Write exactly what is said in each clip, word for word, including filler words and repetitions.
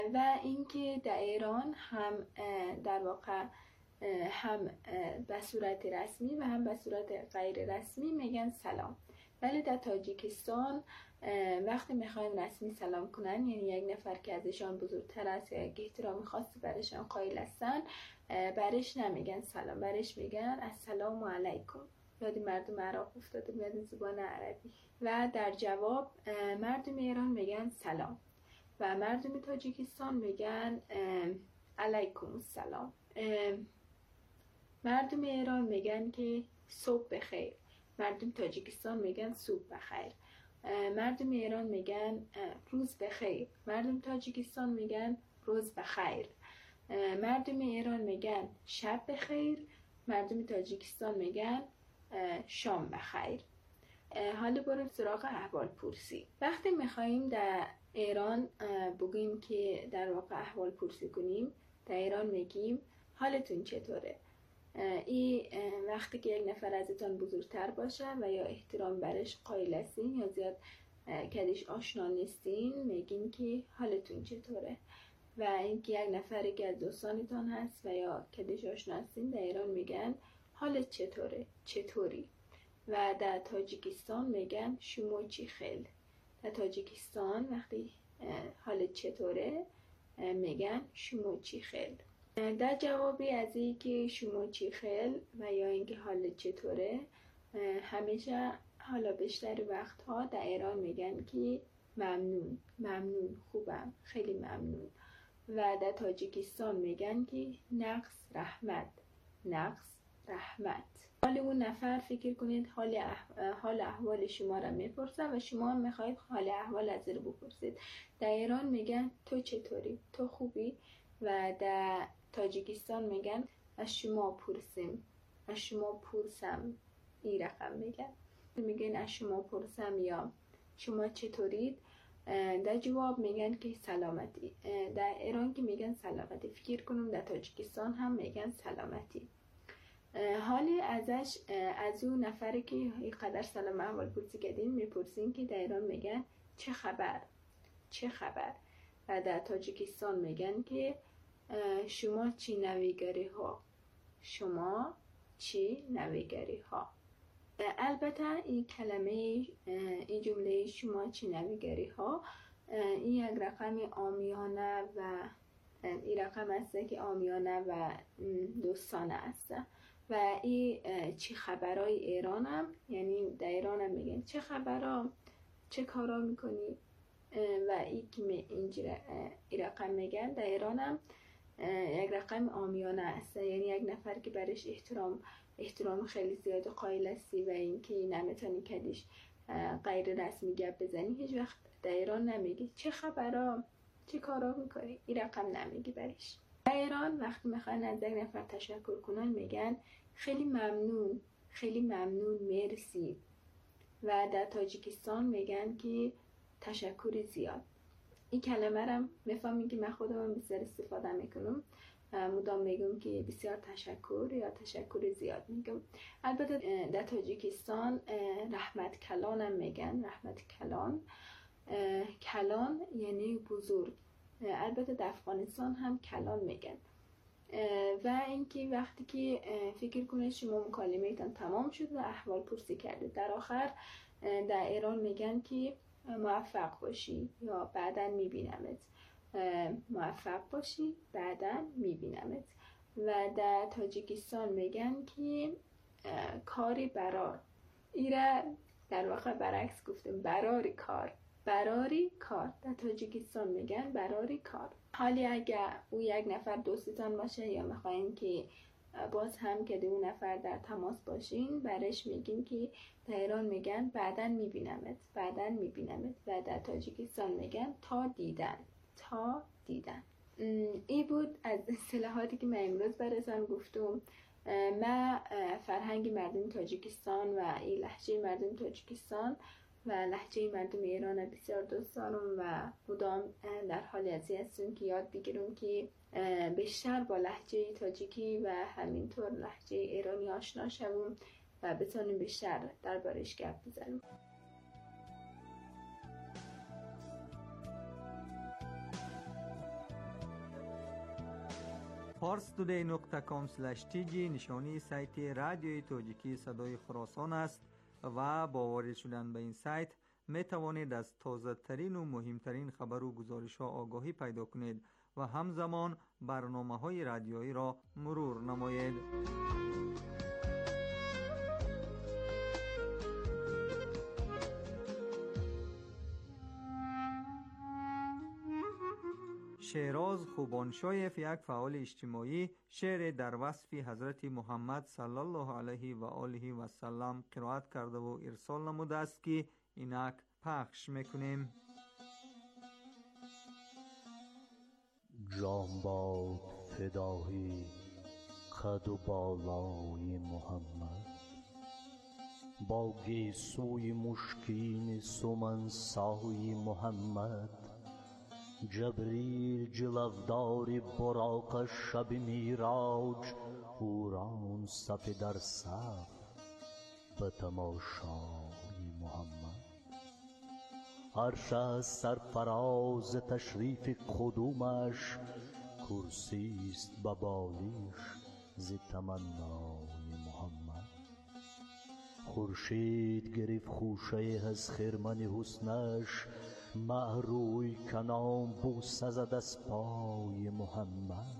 و اینکه در ایران هم در واقع هم به صورت رسمی و هم به صورت غیر رسمی میگن سلام. ولی در تاجیکستان وقتی میخواین رسمی سلام کنن، یعنی یک نفر که ازشان بزرگتر است یا یک احترام خاصی برشان قائل هستن، برش نمیگن سلام، برش میگن السلام علیکم. یادی مردم عراق افتاده میاد زبان عربی. و در جواب مردم ایران میگن سلام و مردم تاجیکستان میگن علیکم السلام. مردم ایران میگن که صبح بخیر، مردم تاجیکستان میگن صبح بخیر. مردم ایران میگن روز بخیر، مردم تاجیکستان میگن روز بخیر. مردم ایران میگن شب بخیر، مردم تاجیکستان میگن شام بخیر. حالا بریم سراغ احوال پرسی. وقتی میخواییم در ایران بگیم که در واقع احوال پرسی کنیم، در ایران میگیم حالتون چطوره. این وقتی که یک نفر ازتان بزرگتر باشه و یا احترام برش قائل هستین یا زیاد کدیش آشنا نیستین، میگین که حالتون چطوره. و اینکه یک نفری که از دوستانتان هست و یا کدیش آشنا هستین، در ایران میگن حالت چطوره، چطوری. و در تاجیکستان میگن شما چی خیل. در تاجیکستان وقتی حالت چطوره میگن شما چی خیل. در جوابی از این که شما چی خیل و یا اینکه حالت چطوره، همیشه حالا بیشتر وقتها در ایران میگن که ممنون، ممنون، خوبم، خیلی ممنون. و در تاجیکستان میگن که نقص رحمت، نقص رحمت. حال اون نفر فکر کنید حال اح... حال احوال شما را میپرسه و شما هم میخواید حال احوال از رو بپرسید. در ایران میگن تو چطوری، تو خوبی. و در تاجیکستان میگن از شما پرسیم، از شما پرسم. این رقم میگن میگن از شما پرسم یا شما چطورید. در جواب میگن که سلامتی. در ایران که میگن سلامتی، فکر کنم در تاجیکستان هم میگن سلامتی. حالی ازش از اون نفری که اینقدر سلام احوال پرسی کردین میپرسین که در ایران میگن چه خبر، چه خبر. و در تاجیکستان میگن که شما چی نویگری ها، شما چی نویگری ها. البته این کلمه، این جمله شما چی نویگری ها، این یک رقم عامیانه و این رقم است که عامیانه و دوستانه است. و این چه خبرای ایران هم، یعنی در ایران هم میگن چه خبرها، چه کارا میکنی. و این که اینجا این رقم میگن در ایران هم یک رقم عامیانه است، یعنی یک نفر که برش احترام احترام خیلی زیاد قائل هستی و اینکه نمیتونی کدیش غیر رسمی گپ بزنی، هیچ وقت در ایران نمیگی چه خبرها، چه کارا میکنی. این رقم نمیگی برش. در ایران وقتی میخوان از یک نفر تشکر کنن میگن خیلی ممنون، خیلی ممنون، مرسی. و در تاجیکستان میگن که تشکر زیاد. این کلمه رو میفهمین که من خودم بسیار استفاده میکنم، مدام میگم که بسیار تشکر یا تشکر زیاد میگم. البته در تاجیکستان رحمت کلان هم میگن، رحمت کلان. کلان یعنی بزرگ. البته در افغانستان هم کلان میگن. و اینکه وقتی که فکر کنید شما مکالمه‌تان تمام شد و احوال پرسی کردید، در آخر در ایران میگن که موفق باشی یا بعداً میبینمت، موفق باشی بعداً میبینمت. و در تاجیکستان میگن که کاری برار. ایره در واقع برعکس گفتم، براری کار، براری کار. در تاجیکستان میگن براری کار. حالی اگر او یک نفر دوستتان باشه یا میخواین که باز هم که دو نفر در تماس باشین، برش میگین که در ایران میگن بعداً میبینمت، بعداً میبینمت. و در تاجیکستان میگن تا دیدن، تا دیدن. این بود از اصطلاحاتی که من امروز براتون گفتم. من فرهنگ مردم تاجیکستان و این لهجه مردم تاجیکستان و لهجه مردم ایران بسیار دوست دارم و مدام در حال ازی هستم که یاد بگیرم که بیشتر با لهجه تاجیکی و همینطور لهجه ایرانی آشنا شوم و بتونیم بیشتر دربارش گپ بزنم. پارس تودی نقطه کام اسلش تی جی نشانی سایت رادیوی تاجیکی صدای خراسان است و با وارد شدن به این سایت می توانید از تازه ترین و مهمترین خبر و گزارش ها آگاهی پیدا کنید و همزمان برنامه های رادیویی را مرور نمایید. شیراز خوبانشایف، یک فعال اجتماعی، شعر در وصف حضرت محمد صلی الله علیه و آله و سلم قرائت کرده و ارسال نموده است که اینک پخش میکنیم. جان باد فدای قد و بالای محمد، با گیسوی مشکین سمنسای محمد، جبریل جلودار براق شب میراج، حوران صف در صف به تماشای محمد. عرش از سرفراز تشریف قدومش، کرسی است به بالش ز تمنای محمد. خورشید گرفت خوشه از خرمن حسنش، مه روی کنام بوسه زد از پای محمد.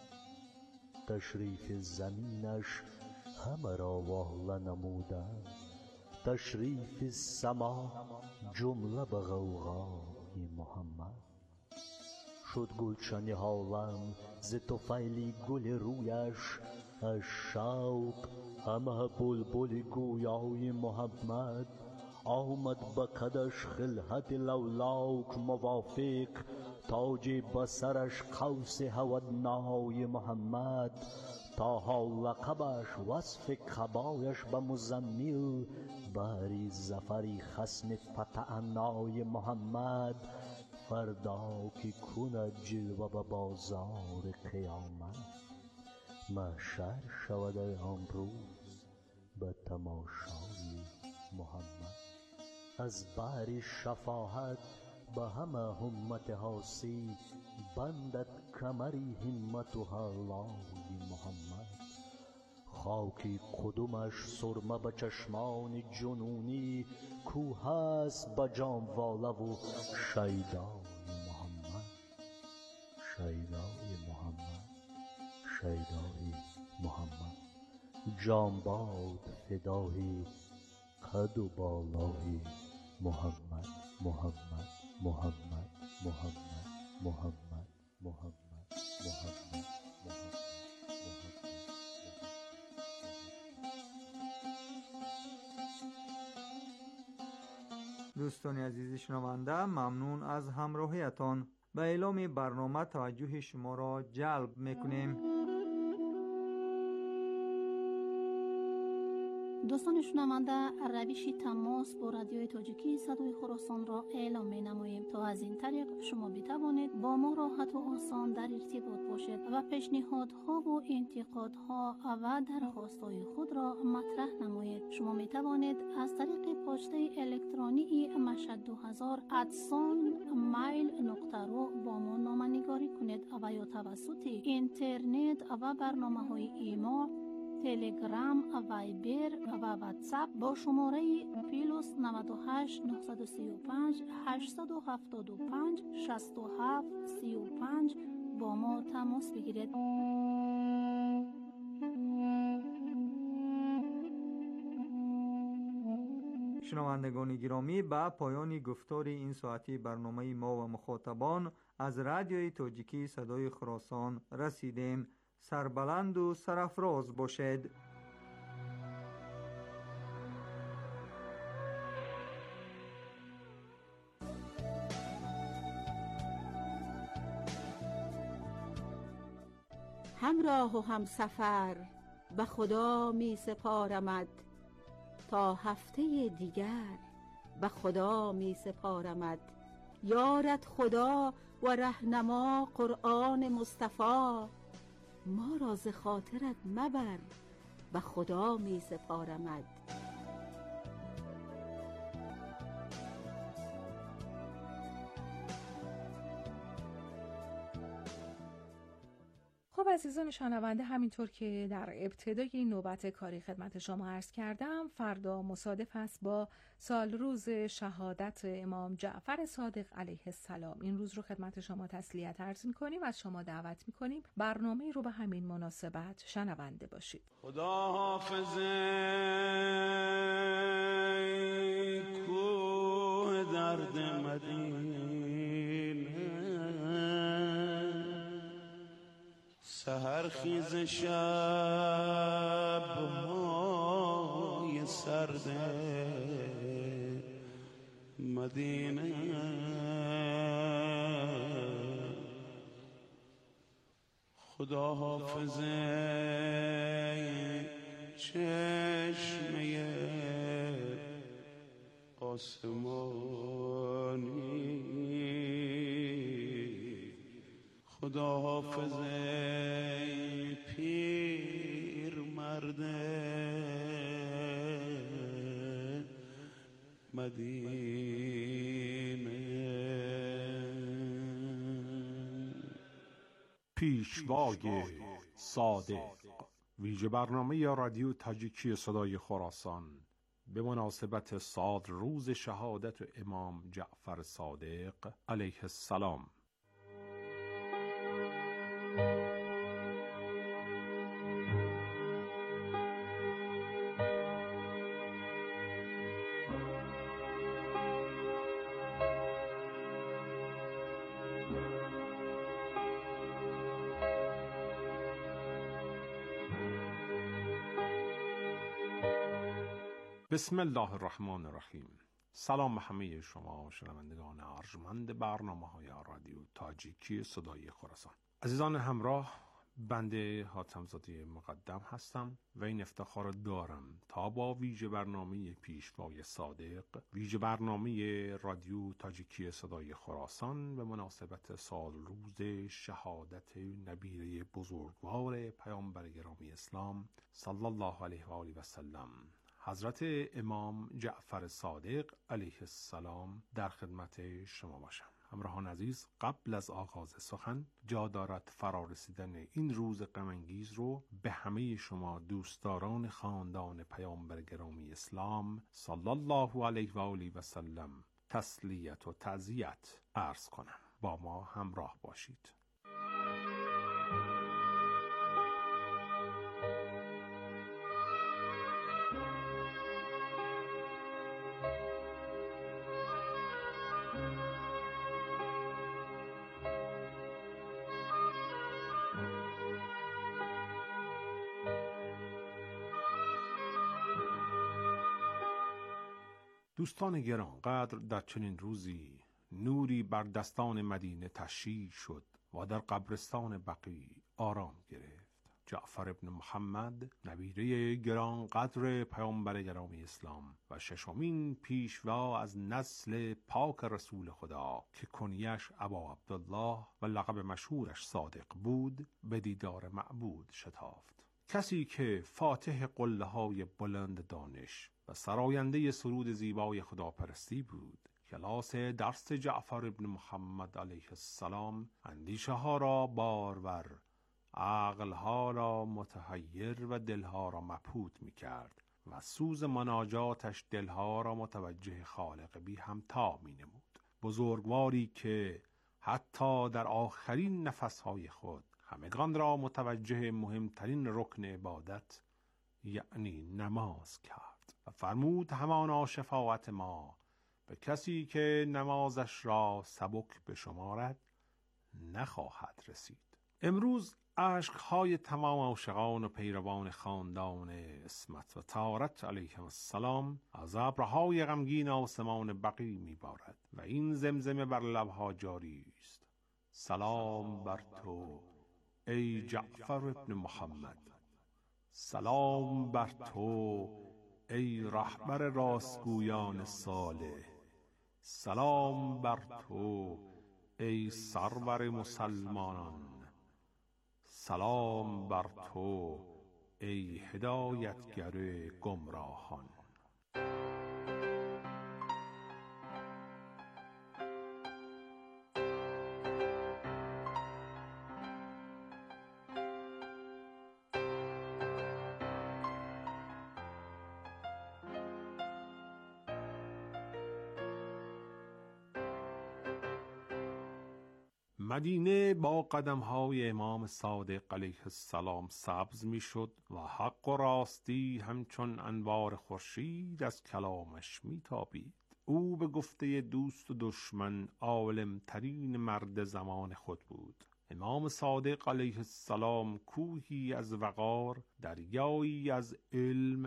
تشریف زمینش همه را واله نموده، تشریف سما جمله به غوغای محمد. شد گلشن عالم ز طفیل گل رویش، از شوق همه بلبل گویای محمد. آمد به قدش خلعت لولاک موافق، تاج بسرش قوس هودنای محمد. تا لقبش وصف قبایش به مزمل، باری زفری خصم فتعنای محمد. فردا که کند جلوه به بازار قیامت، محشر شود آن روز به تماشای محمد. از بحر شفاعت به همه همت حاسی، بندد کمری همت و حلای محمد. خاکی قدومش سرمه به چشمان جنونی، کو هست به جان واله و شیدای محمد. شیدای محمد، شیدای محمد. جان باد فدای قد و بالای محمد، محمد، محمد، محمد، محمد، محمد، محمد، محمد. دوستان عزیز شنونده، ممنون از همراهیتان. به اعلام برنامه توجه شما را جلب میکنیم. دوستان شنونده، روش تماس با رادیوی تاجیکی صدای خراسان را اعلام می نماییم تا از این طریق شما بتوانید با ما راحت و آسان در ارتباط باشید و پیشنهادها و انتقادها و درخواستهای خود را مطرح نمایید. شما می توانید از طریق پاچته الکترونی مشهد دو هزار ادسان مایل نقطه رو با ما نامه‌نگاری کنید و یا توسط اینترنت و برنامه‌های ایما، تلگرام، وایبر و واتساپ با شماره پلاس نود و هشت نه سه پنج هشت هفت پنج شش هفت سه پنج با ما تماس بگیرید. شنوندگان گرامی، به پایان گفتار این ساعتی برنامه ما و مخاطبان از رادیوی تاجیکی صدای خراسان رسیدیم. سربلند و سرافراز باشد. همراه و همسفر به خدا می سپارمت، تا هفته دیگر به خدا می سپارمت. یارت خدا و رهنما قرآن مصطفی، ما را ز خاطرت مبر به خدا می سپارمت. خب عزیزان شنونده، همینطور که در ابتدای این نوبت کاری خدمت شما عرض کردم، فردا مصادف است با سال روز شهادت امام جعفر صادق علیه السلام. این روز رو خدمت شما تسلیت عرض می‌کنیم، از شما دعوت می‌کنیم برنامه رو به همین مناسبت شنونده باشید. خدا حافظه کوه درد مدینه، سحر خیز شب های سرد مدینه، خدا حافظه چشمه آسمانی، خدا حافظه پیر مرد مدینه. پیشوای صادق، ویژه برنامه رادیو تاجیکی صدای خراسان به مناسبت سال روز شهادت امام جعفر صادق علیه السلام. بسم الله الرحمن الرحیم. سلام به همه شما شنوندگان ارجمند برنامه‌های رادیو تاجیکی صدای خراسان. عزیزان همراه، بنده حاتم‌زاده مقدم هستم و این افتخار دارم تا با ویژه برنامه پیشوای صادق، ویژه برنامه رادیو تاجیکی صدای خراسان به مناسبت سال روز شهادت نبیره بزرگوار پیامبر گرامی اسلام صلی الله علیه و آله و سلم حضرت امام جعفر صادق علیه السلام در خدمت شما باشم. همراهان عزیز، قبل از آغاز سخن جا دارد فرارسیدن این روز غم انگیز رو به همه شما دوستداران خاندان پیامبر گرامی اسلام صلی الله علیه و آله و سلم تسلیت و تعزیت عرض کنم. با ما همراه باشید. دوستان گرانقدر، در چنین روزی نوری بر دستان مدینه تشییع شد و در قبرستان بقیع آرام گرفت. جعفر ابن محمد، نبیره گرانقدر پیامبر گرامی اسلام و ششمین پیشوا از نسل پاک رسول خدا که کنیش ابا عبدالله و لقب مشهورش صادق بود، به دیدار معبود شتافت. کسی که فاتح قله های بلند دانش و سراینده سرود زیبای خداپرستی بود. کلاس درس جعفر ابن محمد علیه السلام اندیشه ها را بارور، عقل ها را متحیر و دل ها را مبهوت می کرد و سوز مناجاتش دل ها را متوجه خالق بی همتا می نمود. بزرگواری که حتی در آخرین نفس های خود همگان را متوجه مهمترین رکن عبادت یعنی نماز کرد و فرمود همانا شفاعت ما به کسی که نمازش را سبک بشمارد نخواهد رسید. امروز اشک‌های تمام عاشقان و پیروان خاندان عصمت و طهارت علیهم السلام از ابرهای غمگین آسمان بقیع میبارد و این زمزمه بر لبها جاری است: سلام بر تو ای جعفر ابن محمد، سلام بر تو ای رهبر راستگویان صالح، سلام بر تو ای سرور مسلمانان، سلام بر تو ای هدایتگر گمراهان. مدینه با قدم‌های امام صادق علیه السلام سبز می‌شد و حق و راستی همچون انوار خورشید از کلامش می‌تابید. او به گفته دوست و دشمن عالم ترین مرد زمان خود بود. امام صادق علیه السلام کوهی از وقار، دریایی از علم،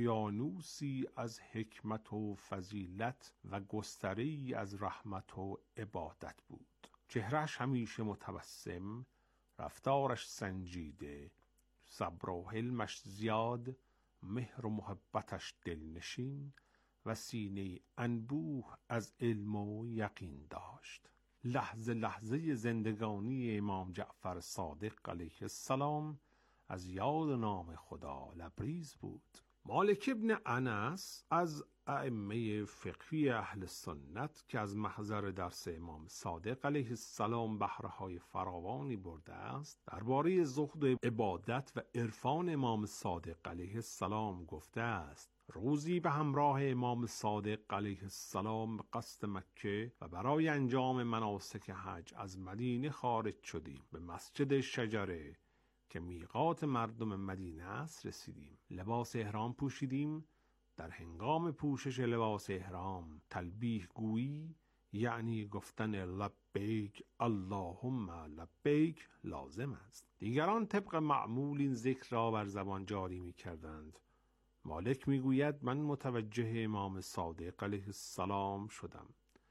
اقیانوسی از حکمت و فضیلت و گستره‌ای از رحمت و عبادت بود. چهرهش همیشه متبسم، رفتارش سنجیده، صبر و حلمش زیاد، مهر و محبتش دلنشین و سینه انبوه از علم و یقین داشت. لحظه لحظه زندگانی امام جعفر صادق علیه السلام از یاد نام خدا لبریز بود. مالک ابن انس از ائمه فقهی اهل سنت که از محضر درس امام صادق علیه السلام بهره‌های فراوانی برده است، درباره زهد و عبادت و عرفان امام صادق علیه السلام گفته است: روزی به همراه امام صادق علیه السلام به قصد مکه و برای انجام مناسک حج از مدینه خارج شدیم. به مسجد شجره که میقات مردم مدینه است رسیدیم. لباس احرام پوشیدیم. در هنگام پوشش لباس احرام تلبیه گویی، یعنی گفتن لبیک اللهم لبیک، لازم است. دیگران طبق معمول این ذکر را بر زبان جاری می کردند. مالک می گوید من متوجه امام صادق علیه السلام شدم.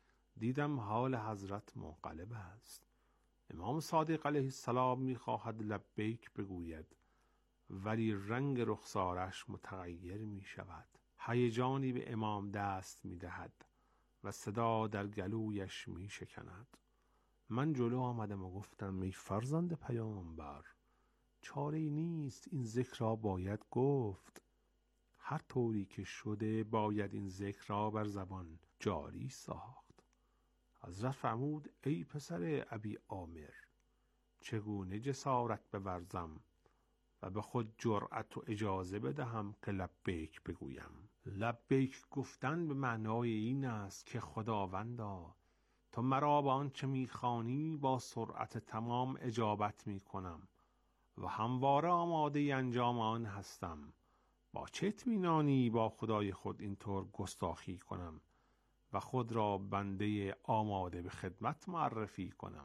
دیدم حال حضرت منقلب است. امام صادق علیه السلام می خواهد لبیک بگوید، ولی رنگ رخسارش متغیر می شود. هیجانی به امام دست می دهد و صدا در گلویش می شکند. من جلو آمدم و گفتم ای فرزند پیامبر، چاره نیست، این ذکر را باید گفت. هر طوری که شده باید این ذکر را بر زبان جاری ساخت. حضرت فرمود ای پسر ابی عامر، چگونه جسارت بورزم و به خود جرأت و اجازه بدهم که لبیک بگویم؟ لبیک گفتن به معنای این است که خداوندا، تو مرا با آنچه میخوانی با سرعت تمام اجابت میکنم و همواره آماده انجام آن هستم. با چه اطمینانی با خدای خود اینطور گستاخی کنم و خود را بنده آماده به خدمت معرفی کنم؟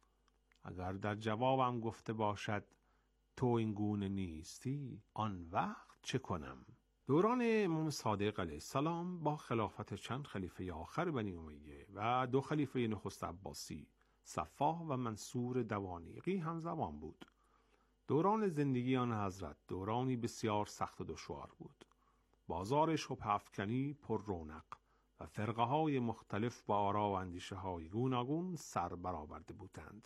اگر در جوابم گفته باشد تو این گونه نیستی، آن وقت چه کنم؟ دوران امام صادق علیه السلام با خلافت چند خلیفه آخر بنی امیه و دو خلیفه نخست عباسی، صفاح و منصور دوانیقی همزمان بود. دوران زندگی آن حضرت دورانی بسیار سخت و دشوار بود. بازار شبه افکنی پر رونق و فرقه های مختلف با آرا و اندیشه های گوناگون سر برآورده بودند.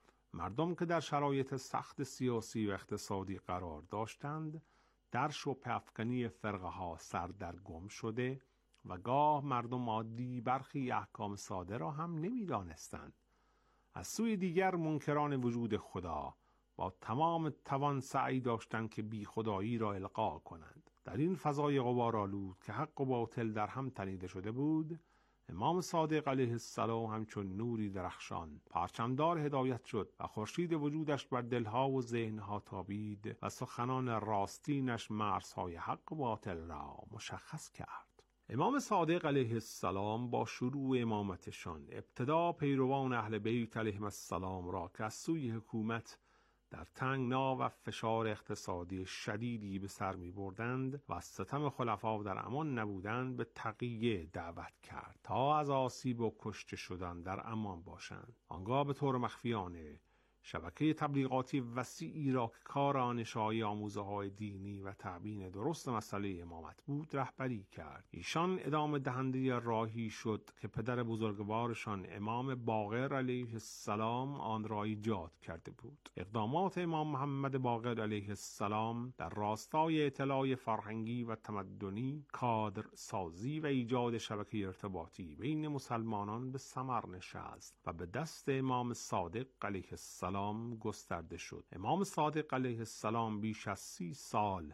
مردم که در شرایط سخت سیاسی و اقتصادی قرار داشتند، در شبه افکنی فرقه ها سردرگم شده و گاه مردم عادی برخی احکام ساده را هم نمی دانستند. از سوی دیگر منکران وجود خدا با تمام توان سعی داشتند که بی خدایی را القا کنند. در این فضای غبارآلود که حق و باطل در هم تنیده شده بود، امام صادق علیه السلام همچون نوری درخشان پرچمدار هدایت شد و خورشید وجودش بر دلها و ذهنها تابید و سخنان راستینش مرزهای حق و باطل را مشخص کرد. امام صادق علیه السلام با شروع امامتشان ابتدا پیروان اهل بیت علیهم السلام را که از سوی حکومت در تنگنا و فشار اقتصادی شدیدی به سر می بردند و از ستم خلفا در امان نبودند به تقیه دعوت کرد تا از آسیب و کشته شدن در امان باشند. آنگاه به طور مخفیانه شبکه تبلیغاتی وسیعی را که کار آن اشاعه آموزه های دینی و تبیین درست مسئله امامت بود رهبری کرد. ایشان ادامه دهنده راهی شد که پدر بزرگوارشان امام باقر علیه السلام آن را ایجاد کرده بود. اقدامات امام محمد باقر علیه السلام در راستای اطلاع فرهنگی و تمدنی، کادر سازی و ایجاد شبکه ارتباطی بین مسلمانان به ثمر نشست و به دست امام صادق علیه السلام گسترده شد. امام صادق علیه السلام بیش از سی سال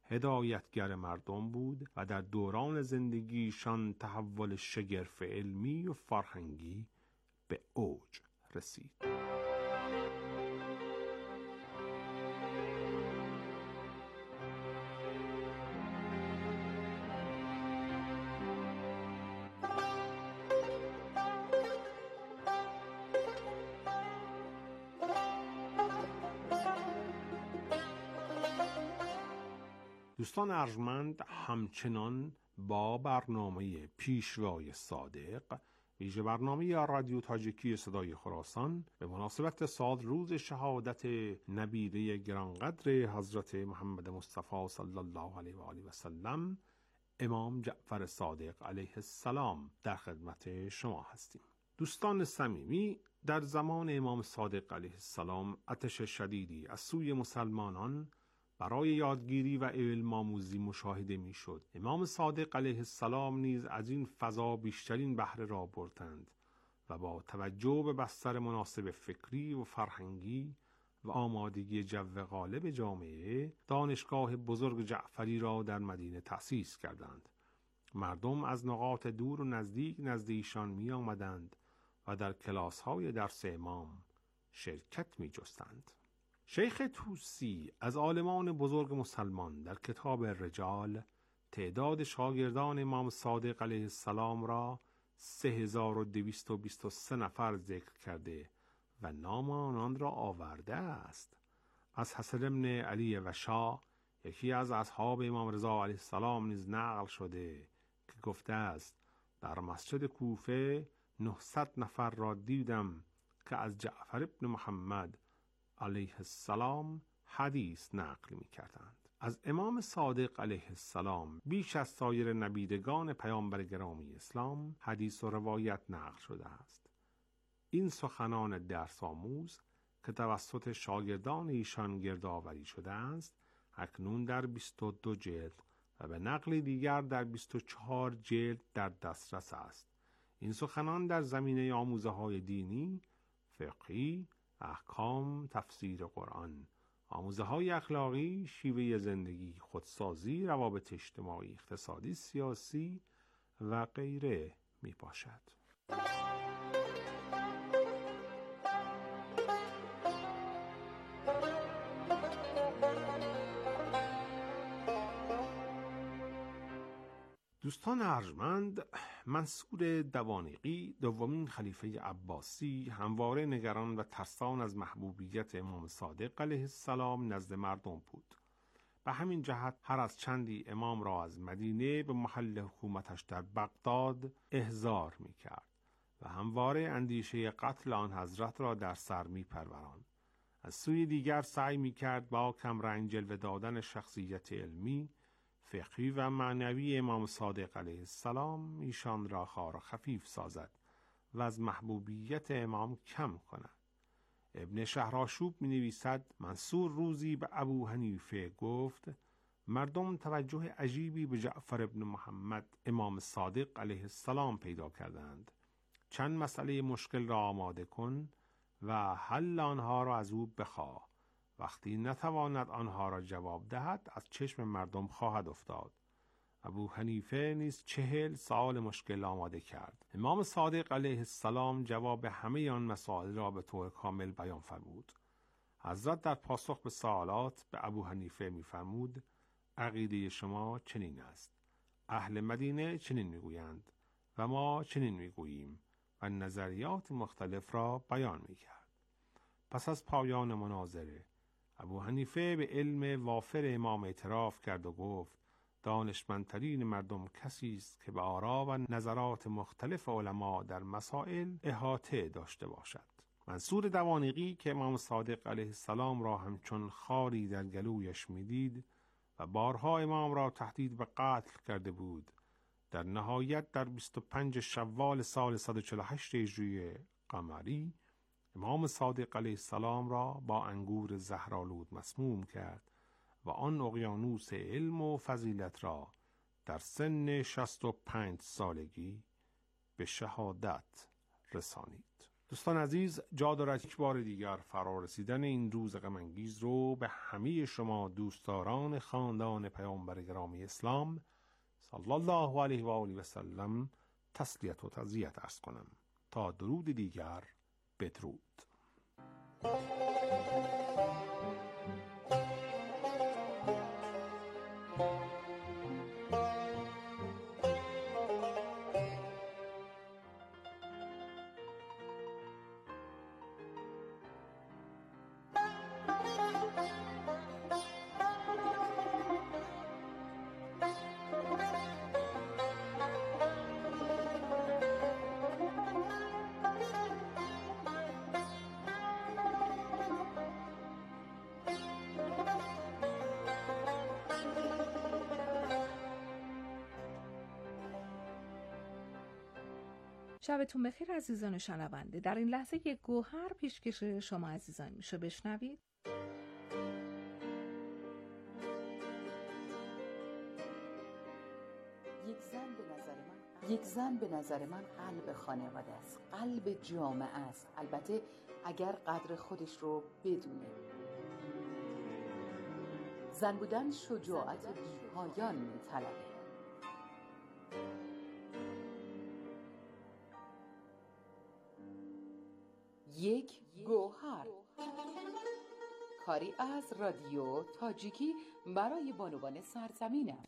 هدایتگر مردم بود و در دوران زندگیشان تحول شگرف علمی و فرهنگی به اوج رسید. دوستان ارجمند، همچنان با برنامه پیشوای صادق، ویژه برنامه رادیو تاجیکی صدای خراسان، به مناسبت سال روز شهادت نبیره گرانقدر حضرت محمد مصطفی صلی الله علیه و آله و سلم، امام جعفر صادق علیه السلام، در خدمت شما هستیم. دوستان صمیمی، در زمان امام صادق علیه السلام آتش شدیدی از سوی مسلمانان برای یادگیری و علم آموزی مشاهده می شد. امام صادق علیه السلام نیز از این فضا بیشترین بهره را بردند و با توجه به بستر مناسب فکری و فرهنگی و آمادگی جو غالب جامعه، دانشگاه بزرگ جعفری را در مدینه تأسیس کردند. مردم از نقاط دور و نزدیک نزد ایشان می آمدند و در کلاس های درس امام شرکت می جستند. شیخ طوسی از عالمان بزرگ مسلمان در کتاب الرجال تعداد شاگردان امام صادق علیه السلام را سه هزار و دویست و بیست و سه نفر ذکر کرده و نام آنان را آورده است. از حسن بن علی وشا، یکی از اصحاب امام رضا علیه السلام، نیز نقل شده که گفته است در مسجد کوفه نهصد نفر را دیدم که از جعفر ابن محمد علیه السلام حدیث نقل می کردند. از امام صادق علیه السلام بیش از سایر نبیدگان پیامبر گرامی اسلام حدیث و روایت نقل شده است. این سخنان درس آموز که توسط شاگردان ایشان گردآوری شده است، اکنون در بیست و دو جلد و به نقل دیگر در بیست و چهار جلد در دسترس است. این سخنان در زمینه آموزه های دینی، فقهی، احکام، تفسیر قرآن، آموزه های اخلاقی، شیوه زندگی، خودسازی، روابط اجتماعی، اقتصادی، سیاسی و غیره می باشد. دوستان ارجمند، منصور دوانیقی، دومین خلیفه عباسی، همواره نگران و ترسان از محبوبیت امام صادق علیه السلام نزد مردم بود. به همین جهت هر از چندی امام را از مدینه به محل حکومتش در بغداد احضار می کرد و همواره اندیشه قتل آن حضرت را در سر می پروراند. از سوی دیگر سعی می کرد با کمرنگ جلوه دادن شخصیت علمی، فقهی و معنوی امام صادق علیه السلام ایشان را خوار و خفیف سازد و از محبوبیت امام کم کند. ابن شهرآشوب می نویسد منصور روزی به ابو حنیفه گفت مردم توجه عجیبی به جعفر ابن محمد امام صادق علیه السلام پیدا کردند. چند مسئله مشکل را آماده کن و حل آنها را از او بخواه. وقتی نتواند آنها را جواب دهد از چشم مردم خواهد افتاد. ابو حنیفه نیز چهل سال مشکل آماده کرد. امام صادق علیه السلام جواب همه آن مسائل را به طور کامل بیان فرمود. حضرت در پاسخ به سوالات به ابو حنیفه می فرمود عقیده شما چنین است، اهل مدینه چنین می گویند و ما چنین می گوییم و نظریات مختلف را بیان می کرد. پس از پایان مناظره ابو حنیفه به علم وافر امام اعتراف کرد و گفت دانشمندترین مردم کسی است که به آرا و نظرات مختلف علما در مسائل احاطه داشته باشد. منصور دوانیقی که امام صادق علیه السلام را همچون خاری در گلویش میدید و بارها امام را تهدید به قتل کرده بود، در نهایت در بیست و پنج شوال سال صد و چهل و هشت هجری قمری امام صادق علیه السلام را با انگور زهرآلود مسموم کرد و آن اقیانوس علم و فضیلت را در سن شصت و پنج سالگی به شهادت رسانید. دوستان عزیز، جا دارد یک بار دیگر فرا رسیدن این روز غم انگیز رو به همه شما دوستداران خاندان پیامبر گرامی اسلام صلی الله علیه و آله و سلم تسلیت و تعزیت عرض کنم. تا درود دیگر، بدرود. شبتون بخیر عزیزان شنونده. در این لحظه یک گوهر پیشکش شما عزیزان میشه، بشنوید. یک زن به نظر من یک زن به نظر من قلب خانواده است، قلب جامعه است، البته اگر قدر خودش رو بدونه. زن بودن شجاعت بی‌پایان می‌طلبه. یک گوهر، کاری از رادیو تاجیکی برای بانوان سرزمینم.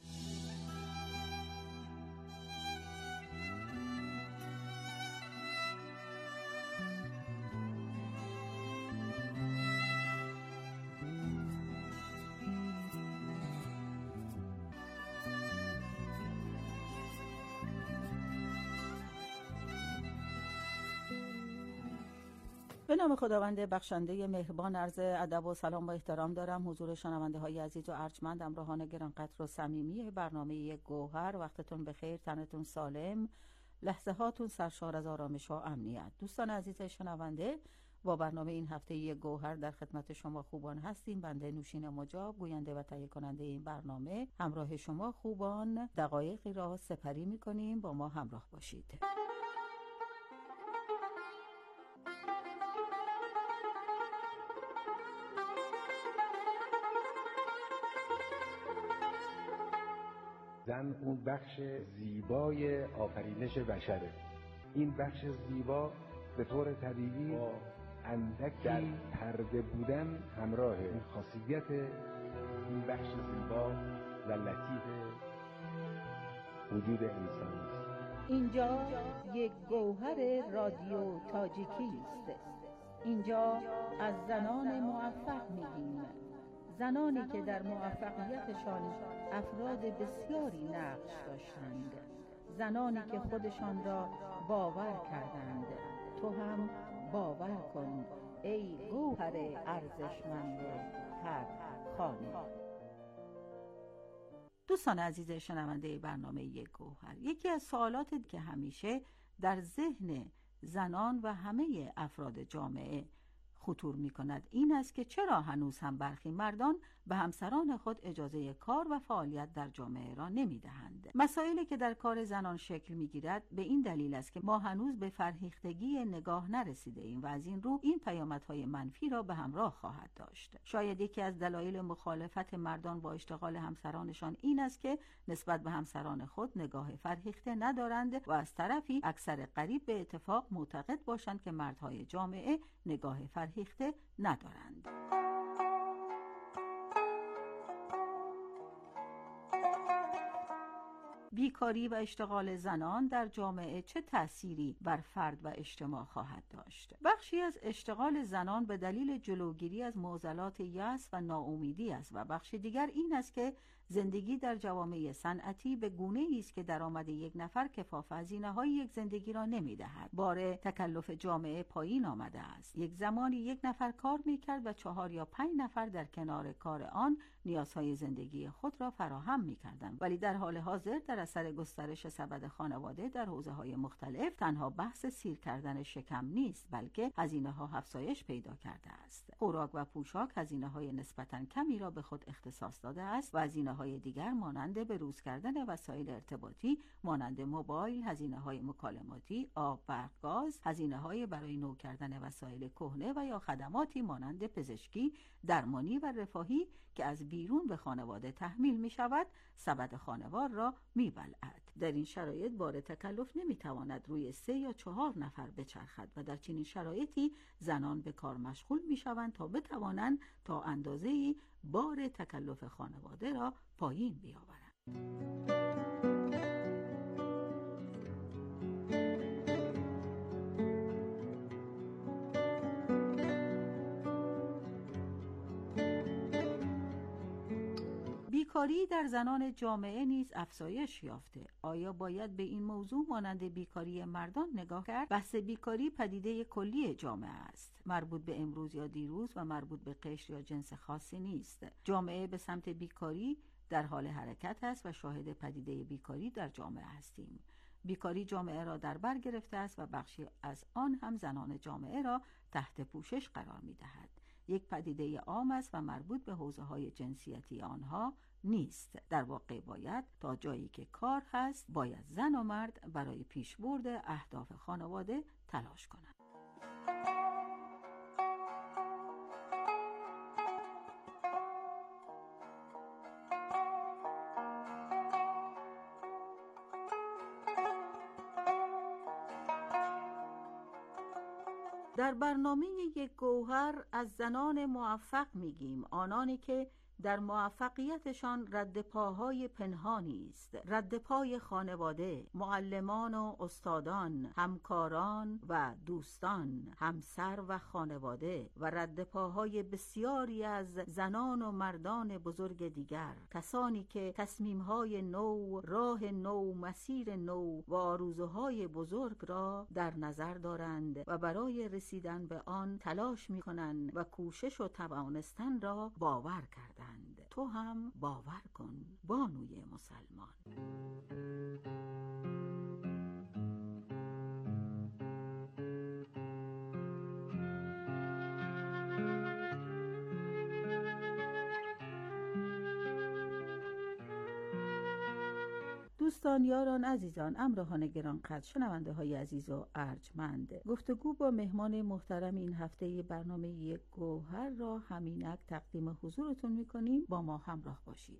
به نام خداوند بخشنده مهربان، عرض ادب و سلام و احترام دارم حضور شنونده های عزیز و ارجمند، همراهان گرانقدر و صمیمی برنامه یک گوهر. وقتتون بخیر، تنتون سالم، لحظه هاتون سرشار از آرامش و امنیت. دوستان عزیز شنونده، با برنامه این هفته یک گوهر در خدمت شما خوبان هستیم. بنده نوشین مجاب، گوینده و تهیه کننده این برنامه، همراه شما خوبان دقایقی را سپری می‌کنیم. با ما همراه باشید. زن اون بخش زیبای آفرینش بشره. این بخش زیبا به طور طبیعی با اندکی پرده بودن همراهه. این خاصیت این بخش زیبا و لطیف وجود انسان است. اینجا یک گوهر رادیو تاجیکی است. اینجا از زنان موفق میگیم، زنانی که در موفقیتشان افراد بسیاری نقش داشتند، زنانی که خودشان را باور کردند. تو هم باور کن ای گوهر ارزشمند هر خانه. دوستان عزیز شنونده برنامه یک گوهر، یکی از سوالاتی که همیشه در ذهن زنان و همه افراد جامعه خطور می کند این است که چرا هنوز هم برخی مردان به همسران خود اجازه کار و فعالیت در جامعه را نمی دهند. مسائلی که در کار زنان شکل می گیرد به این دلیل است که ما هنوز به فرهیختگی نگاه نرسیده ایم و از این رو این پیامدهای منفی را به همراه خواهد داشت. شاید یکی از دلایل مخالفت مردان با اشتغال همسرانشان این است که نسبت به همسران خود نگاه فرهیخته ندارند و از طرفی اکثر قریب به اتفاق معتقد باشند که مردهای جامعه نگاه فرهیخته ندارند. بیکاری و اشتغال زنان در جامعه چه تأثیری بر فرد و اجتماع خواهد داشت؟ بخشی از اشتغال زنان به دلیل جلوگیری از معضلات یأس و ناامیدی است و بخش دیگر این است که زندگی در جوامع صنعتی به گونه‌ای است که درآمد یک نفر کفاف هزینه‌های یک زندگی را نمی‌دهد. بار تکلف جامعه پایین آمده است. یک زمانی یک نفر کار می‌کرد و چهار یا پنج نفر در کنار کار آن نیازهای زندگی خود را فراهم می‌کردند. ولی در حال حاضر در اثر گسترش سبد خانواده در حوزه‌های مختلف تنها بحث سیر کردن شکم نیست، بلکه هزینه‌ها افزایش پیدا کرده است. خوراک و پوشاک هزینه‌های نسبتاً کمی را به خود اختصاص داده است و هزینه‌های دیگر مانند بروز کردن وسایل ارتباطی مانند موبایل، هزینه‌های مکالماتی، آب، برق، گاز، هزینه‌های برای نو کردن وسایل کهنه و یا خدماتی مانند پزشکی، درمانی و رفاهی که از بیرون به خانواده تحمیل می‌شود، سبد خانوار را می‌بلعد. در این شرایط بار تکلف نمی‌تواند روی سه یا چهار نفر بچرخد و در چنین شرایطی زنان به کار مشغول می‌شوند تا بتوانند تا اندازه‌ای بار تکلف خانواده را پایین بیاورند. بیکاری در زنان جامعه نیز افزایش یافته. آیا باید به این موضوع مانند بیکاری مردان نگاه کرد؟ بحث بیکاری پدیده کلی جامعه است. مربوط به امروز یا دیروز و مربوط به قشر یا جنس خاصی نیست. جامعه به سمت بیکاری در حال حرکت است و شاهد پدیده بیکاری در جامعه هستیم. بیکاری جامعه را در بر گرفته است و بخشی از آن هم زنان جامعه را تحت پوشش قرار می‌دهد. یک پدیده عام است و مربوط به حوزه‌های جنسیتی آنها نیست. در واقع باید تا جایی که کار هست باید زن و مرد برای پیشبرد اهداف خانواده تلاش کنند. در برنامه یک گوهر از زنان موفق میگیم، آنانی که در موفقیتشان رد پاهای پنهانی است، رد پای خانواده، معلمان و استادان، همکاران و دوستان، همسر و خانواده و رد پاهای بسیاری از زنان و مردان بزرگ دیگر، کسانی که تصمیمهای نو، راه نو، مسیر نو و آرزوهای بزرگ را در نظر دارند و برای رسیدن به آن تلاش می‌کنند و کوشش و توانستن را باور کردند. تو هم باور کن بانوی مسلمان. دوستان، یاران، عزیزان، همراهان گرانقدر، شنونده های عزیز و ارجمند، گفتگو با مهمان محترم این هفته برنامه یک گوهر را همینک تقدیم حضورتون میکنیم. با ما همراه باشید.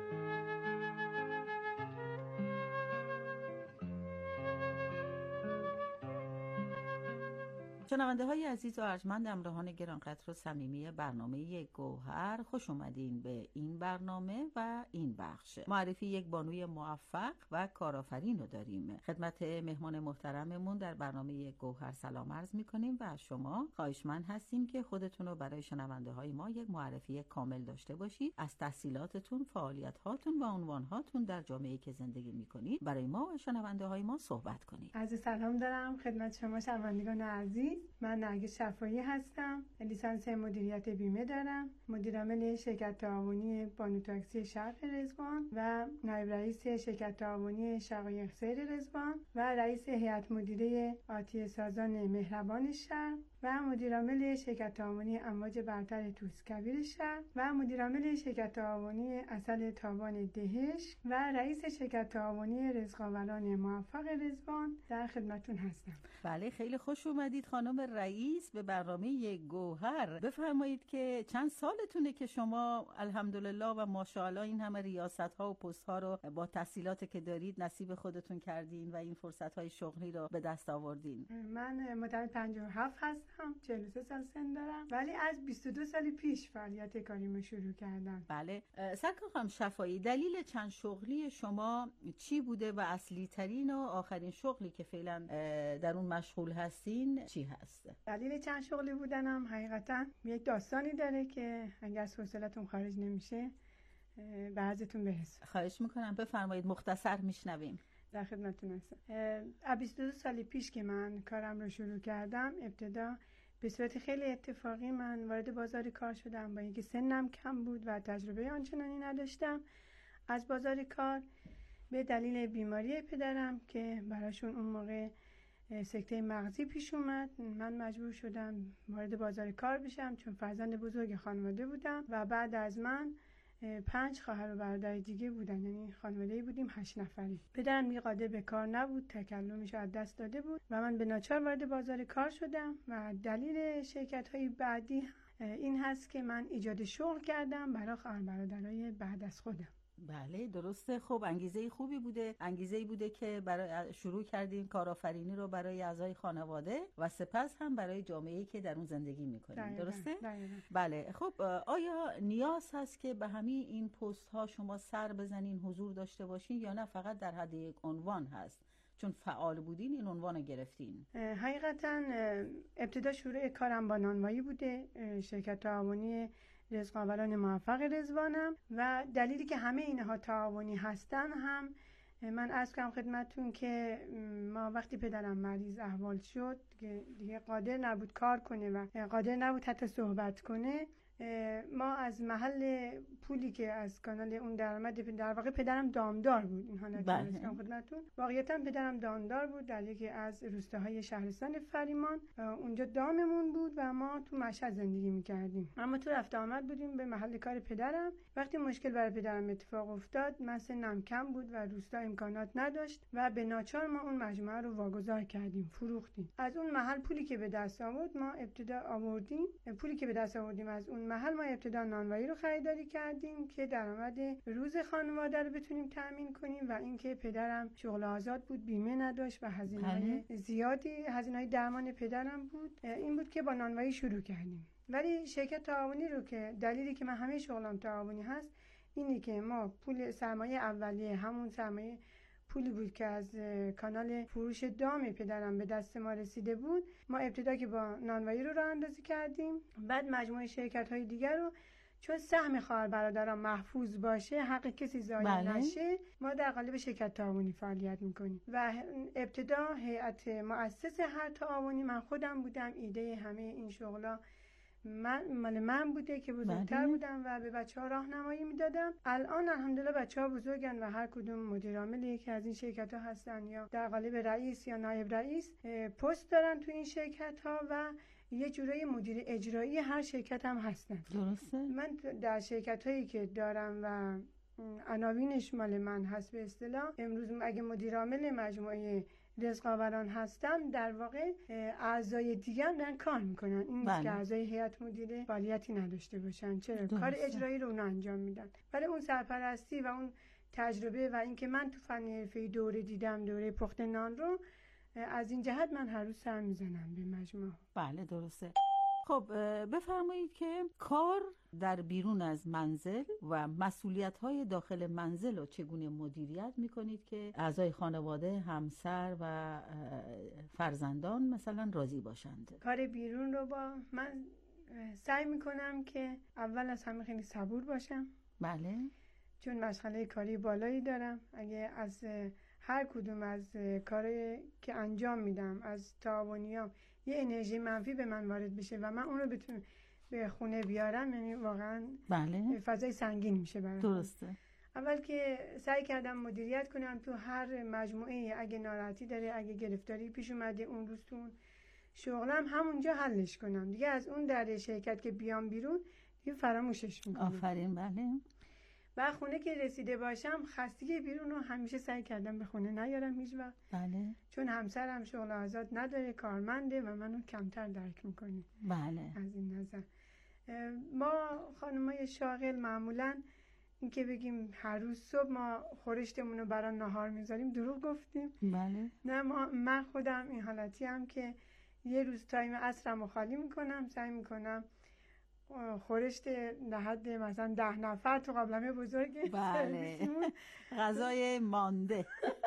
شنونده های عزیز و ارجمند، همراهان گرانقدر و صمیمی برنامه یک گوهر، خوش اومدین به این برنامه و این بخش. معرفی یک بانوی موفق و کارآفرین رو داریم. خدمت مهمان محترممون در برنامه یک گوهر سلام عرض میکنیم و از شما خواهشمند هستیم که خودتون رو برای شنونده های ما یک معرفی کامل داشته باشید. از تحصیلاتتون، فعالیت هاتون و عنوان هاتون در جامعه‌ای که زندگی میکنید برای ما و شنونده های ما صحبت کنید. عرض سلام دارم خدمت شما شنوندگان عزیز. من نرگس شفایی هستم. لیسانس مدیریت بیمه دارم. مدیر عامل شرکت تعاونی بانو تاکسی شرق رضوان و نایب رئیس شرکت تعاونی شقایق سیر رضوان و رئیس هیئت مدیره آتش سازان مهربان شرق و مدیر عامل شرکت تعاونی امواج برتر توسکویر شهر و مدیر عامل شرکت تعاونی عسل تابان دهش و رئیس شرکت تعاونی رزقاوران موفق رضوان در خدمتتون هستم. بله، خیلی خوش اومدید خانم رئیس به برنامه یک گوهر. بفرمایید که چند سالتونه که شما الحمدلله و ماشاءالله این همه ریاست ها و پست ها رو با تحصیلاتی که دارید نصیب خودتون کردین و این فرصت های شغلی رو به دست آوردین؟ من مدت پنجاه و هفت هستم، چهل و سه سال سن دارم، ولی از بیست و دو سال پیش فعالیت کاریمو شروع کردم. بله، سرکار خانم شفایی، دلیل چند شغلی شما چی بوده و اصلی ترین و آخرین شغلی که فعلا در اون مشغول هستین چی هست؟ دلیل چند شغلی بودنم حقیقتا یک داستانی داره که اگر از حوصلتون خارج نمیشه به عرضتون برسونم. خواهش میکنم بفرمایید، مختصر میشنویم. در خدمتتون هستم. از بیست و دو سال پیش که من کارم رو شروع کردم، ابتدا به صورت خیلی اتفاقی من وارد بازار کار شدم، با اینکه سنم کم بود و تجربه آنچنانی نداشتم از بازار کار. به دلیل بیماری پدرم که براشون اون موقع سکته مغزی پیش اومد، من مجبور شدم وارد بازار کار بشم چون فرزند بزرگ خانواده بودم و بعد از من پنج خواهر و برادر دیگه بودن، یعنی خانواده‌ای بودیم هشت نفری. پدرم دیگه قادر به کار نبود، تکلمش از دست داده بود و من به ناچار وارد بازار کار شدم و دلیل شرکت‌های بعدی این هست که من ایجاد شغل کردم برای خواهر برادرای بعد از خودم. بله درسته. خب انگیزه خوبی بوده، انگیزه بوده که برای شروع کردین کارآفرینی رو برای اعضای خانواده و سپس هم برای جامعه‌ای که در اون زندگی می‌کنین. درسته؟ دقیقاً. بله. خب آیا نیاز هست که به همین این پست ها شما سر بزنین، حضور داشته باشین، یا نه فقط در حد یک عنوان هست؟ چون فعال بودین این عنوان رو گرفتین. حقیقتاً ابتدا شروع کارم با نانوایی بوده، شرکت تعاونی رزقاوران موفق رضوانم، و دلیلی که همه اینها تعاونی هستن هم من عرض کنم خدمتتون که ما وقتی پدرم مریض احوال شد که دیگه قادر نبود کار کنه و قادر نبود حتی صحبت کنه، ما از محل پولی که از کانال اون درآمد، در واقع پدرم دامدار بود، این حالت هستم خدمتتون. واقعیتا پدرم دامدار بود در یکی از روستاهای شهرستان فریمان، اونجا داممون بود و ما تو مشهد زندگی میکردیم. اما تو رفت آمد بودیم به محل کار پدرم. وقتی مشکل برای پدرم اتفاق افتاد، من سنم کم بود و روستا امکانات نداشت و به ناچار ما اون مجموعه رو واگذار کردیم، فروختیم. از اون محل پولی که به دست آورد ما ابتدا آوردیم پولی که به دست آوردیم از اون محل ما ابتدا نانوایی رو خریداری کردیم که درآمد روز خانواده رو بتونیم تامین کنیم و اینکه پدرم شغل آزاد بود، بیمه نداشت و هزینه‌های زیادی، هزینه‌های درمان پدرم بود. این بود که با نانوایی شروع کردیم. ولی شرکت تعاونی رو که دلیلی که من همه شغلم تعاونی هست اینه که ما پول سرمایه اولیه، همون سرمایه پولی بود که از کانال فروش دام پدرم به دست ما رسیده بود، ما ابتدا که با نانوایی رو راه اندازی کردیم، بعد مجموعه شرکت‌های دیگر رو چون سهم خواهر برادران محفوظ باشه، حق کسی ضایع بله. نشه، ما در قالب شرکت تعاونی فعالیت میکنیم و ابتدا هیئت مؤسس هر تعاونی من خودم بودم. ایده همه این شغلا من مال من بوده که بزرگتر بله. بودم و به بچه‌ها راهنمایی میدادم. الان الحمدلله بچه‌ها بزرگن و هر کدوم مدیر عامل یکی از این شرکت‌ها هستن یا در قالب رئیس یا نایب رئیس پست دارن تو این شرکت‌ها و یه جورایی مدیر اجرایی هر شرکت هم هستن. درسته. من در شرکت‌هایی که دارم و عناوینش مال من هست به اصطلاح، امروز اگه مدیر عامل مجموعه رزقاوران هستم، در واقع اعضای دیگر دارن کار میکنن. این نیست که اعضای هیئت مدیره فعالیتی نداشته باشن، چرا درسته. کار اجرایی رو اونا انجام میدن. ولی اون سرپرستی و اون تجربه و اینکه من تو فن حرفه‌ای دوره دیدم، دوره پخت نان رو، از این جهت من هر روز سر میزنم به مجموعه. بله درسته. خب بفرمایید که کار در بیرون از منزل و مسئولیت‌های داخل منزل رو چگونه مدیریت می‌کنید که اعضای خانواده، همسر و فرزندان مثلا راضی باشند؟ کار بیرون رو با من سعی می‌کنم که اول از همه خیلی صبور باشم. بله. چون مشغله کاری بالایی دارم. اگه از هر کدوم از کاری که انجام میدم از تعاونیام یه انرژی منفی به من وارد بشه و من اون رو بتونم به خونه بیارم، یعنی واقعا بله. فضای سنگین میشه برام. درسته. اول که سعی کردم مدیریت کنم تو هر مجموعه، اگه ناراحتی داره، اگه گرفتاری پیش اومده اون روز تو اون شغلم همونجا حلش کنم. دیگه از اون در شرکت که بیام بیرون دیگه فراموشش میکنم. آفرین. بله. و خونه که رسیده باشم خستگی بیرون رو همیشه سعی کردم به خونه نیارم هیچ وقت. بله. چون همسرم شغل آزاد نداره، کارمنده و منو کمتر درک میکنه. بله. از این نظر ما خانمای شاغل معمولا این که بگیم هر روز صبح ما خورشتمون رو برای نهار میذاریم دروغ گفتیم. بله. نه، ما من خودم این حالتی هم که یه روز تایم عصرم رو خالی میکنم، سعی میکنم خورشت لحد مثلا ده نفر تو قابلمه بزرگ بله غذای مانده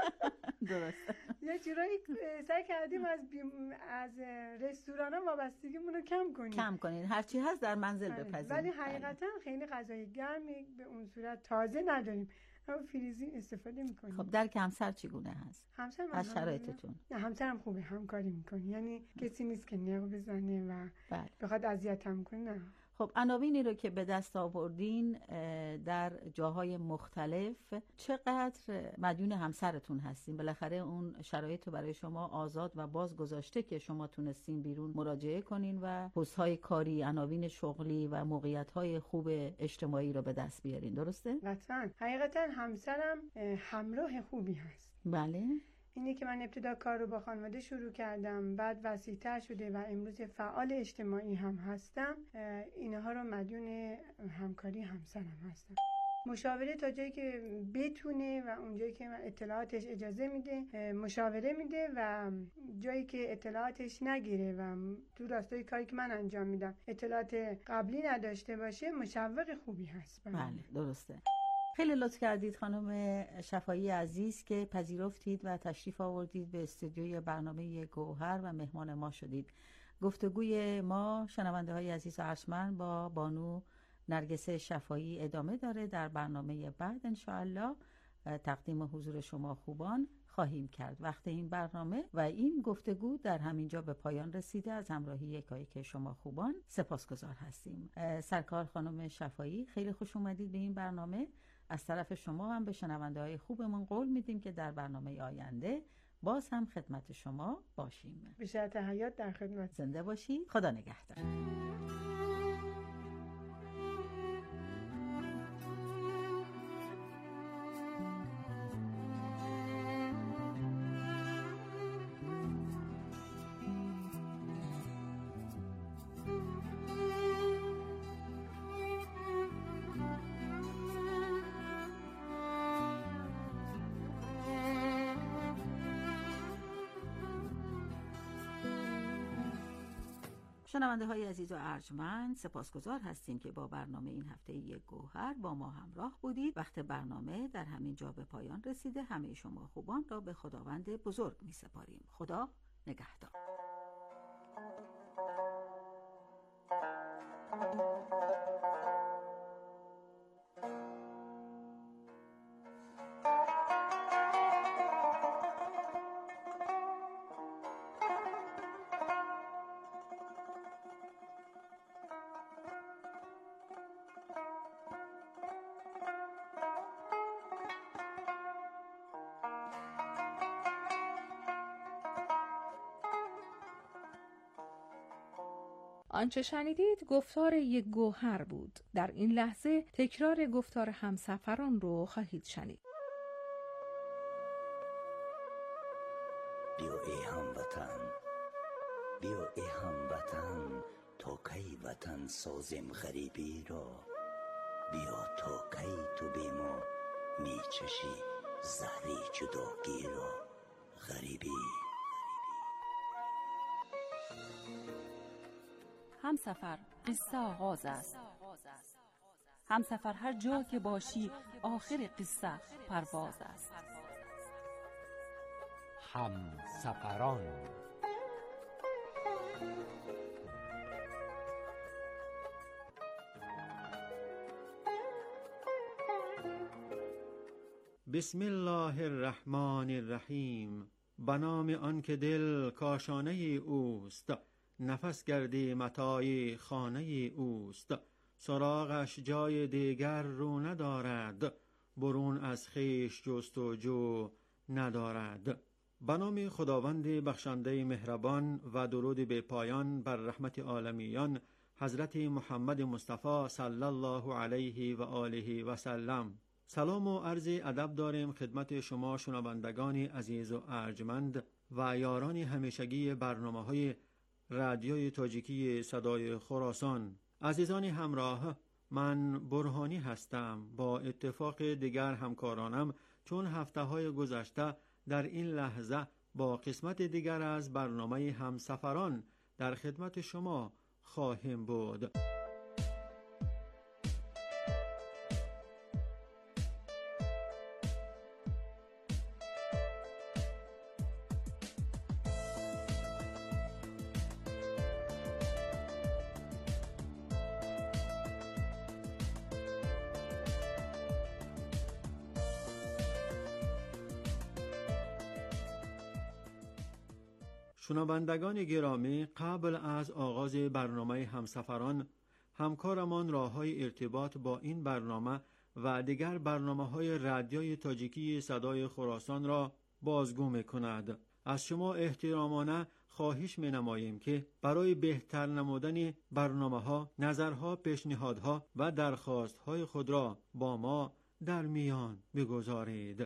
درسته. یه جورایی سعی کردیم از بیم... از رستوران ها وابستگیمون رو کم کنیم کم کنین هرچی هست در منزل بپزیم. ولی حقیقتا خیلی غذای گرمی به اون صورت تازه نداریم، اما فریزی استفاده میکنیم. خب درک همسر چگونه هست؟ همسر من از شرایطتون؟ نه، همسرم خوبه، همکاری میکنه، یعنی کسی نیست که نق بزنه و بله. بخواد اذیتم کنه. نه. خب عناوینی رو که به دست آوردین در جاهای مختلف، چقدر مدیون همسرتون هستین؟ بالاخره اون شرایط رو برای شما آزاد و باز گذاشته که شما تونستین بیرون مراجعه کنین و پست‌های کاری، عناوین شغلی و موقعیت‌های خوب اجتماعی رو به دست بیارین، درسته؟ قطعاً. حقیقتاً همسرم همراه خوبی هست. بله. اینه که من ابتدا کار رو با خانواده شروع کردم، بعد وسیع‌تر شده و امروز فعال اجتماعی هم هستم. اینها رو مدیون همکاری همسرم هستم. مشاوره تا جایی که بتونه و اونجایی که اطلاعاتش اجازه میده مشاوره میده و جایی که اطلاعاتش نگیره و تو راستای کاری که من انجام میدم اطلاعات قبلی نداشته باشه مشوق خوبی هست. بله درسته. خیلی لطف کردید خانم شفایی عزیز که پذیرفتید و تشریف آوردید به استودیوی برنامه گوهر و مهمان ما شدید. گفتگوی ما شنونده های عزیز و ارجمند با بانو نرگس شفایی ادامه داره در برنامه بعد انشاءالله. تقدیم حضور شما خوبان خواهیم کرد. وقت این برنامه و این گفتگو در همینجا به پایان رسیده. از همراهی یکایک شما خوبان سپاسگزار هستیم. سرکار خانم شفایی، خیلی خوش اومدید به این برنامه. از طرف شما هم به شنونده های خوبمون قول میدیم که در برنامه آینده باز هم خدمت شما باشیم. به شرط حیات در خدمت. زنده باشید. خدا نگهدار. شنونده های عزیز و ارجمند، سپاسگزار هستیم که با برنامه این هفته یک گوهر با ما همراه بودید. وقت برنامه در همین جا به پایان رسیده. همه شما خوبان را به خداوند بزرگ می سپاریم. خدا نگهدار. آنچه شنیدید گفتار یک گوهر بود. در این لحظه تکرار گفتار همسفران رو خواهید شنید. بیا ای هموطن، بیا ای هموطن، تا کی وطن سازم غریبی را. بیا تا کی تو بی ما می چشی زهری جداگی را. غریبی همسفر قصه آغاز است. همسفر هر جا که باشی آخر قصه پرواز است. همسفران بسم الله الرحمن الرحیم. به نام آن که دل کاشانه اوست، نفس گردی متاع خانه اوست. سراغش جای دیگر رو ندارد، برون از خویش جستجو ندارد. به نام خداوند بخشنده مهربان و درود به پایان بر رحمت عالمیان حضرت محمد مصطفی صلی الله علیه و آله و سلم. سلام و عرض ادب داریم خدمت شما شنوندگان عزیز و ارجمند و یاران همیشگی برنامه‌های رادیوی تاجیکی صدای خراسان. عزیزان همراه، من برهانی هستم. با اتفاق دیگر همکارانم چون هفته های گذشته در این لحظه با قسمت دیگر از برنامه همسفران در خدمت شما خواهیم بود. شنوندگان گرامی، قبل از آغاز برنامه همسفران، همکارمان راه‌های ارتباط با این برنامه و دیگر برنامه‌های رادیوی تاجیکی صدای خراسان را بازگو می‌کند. از شما احترامانه خواهش می‌نماییم که برای بهتر نمودن برنامه‌ها، نظرها، پیشنهادها و درخواست‌های خود را با ما در میان بگذارید.